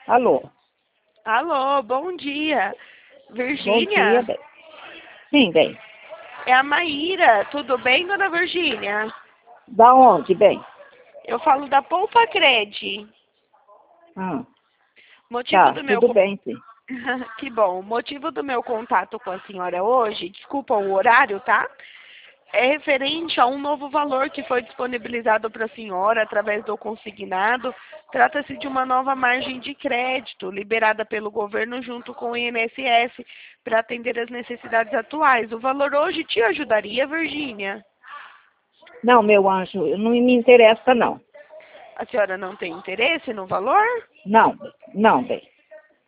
Alô? Alô, bom dia. Bom dia, Virgínia? bem. Sim, bem. É a Maíra. Tudo bem, dona Virgínia? Da onde, bem? Eu falo da Poupa Cred. Ah, Motivo tá, do meu tudo bem, sim. Que bom. O motivo do meu contato com a senhora hoje, desculpa o horário, tá? É referente a um novo valor que foi disponibilizado para a senhora através do consignado. Trata-se de uma nova margem de crédito liberada pelo governo junto com o INSS para atender as necessidades atuais. O valor hoje te ajudaria, Virgínia? Não, meu anjo, não me interessa, não. A senhora não tem interesse no valor? Não, não, bem.